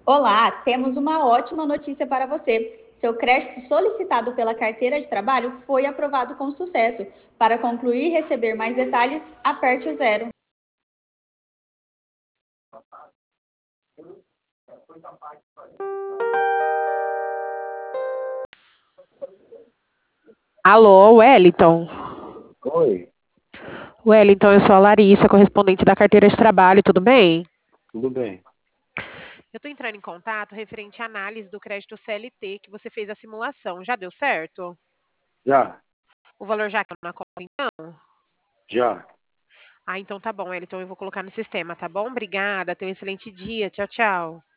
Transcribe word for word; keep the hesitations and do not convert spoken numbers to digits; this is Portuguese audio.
Olá, temos uma ótima notícia para você. Seu crédito solicitado pela carteira de trabalho foi aprovado com sucesso. Para concluir e receber mais detalhes, aperte o zero. Alô, Wellington. Oi, Wellington, eu sou a Larissa, correspondente da carteira de trabalho, tudo bem? tudo bem? Eu estou entrando em contato referente à análise do crédito C L T que você fez a simulação. Já deu certo? Já, O valor já caiu na conta, então? já. Ah, então tá bom, Wellington, eu vou colocar no sistema, tá bom? Obrigada, tenha um excelente dia. Tchau, tchau.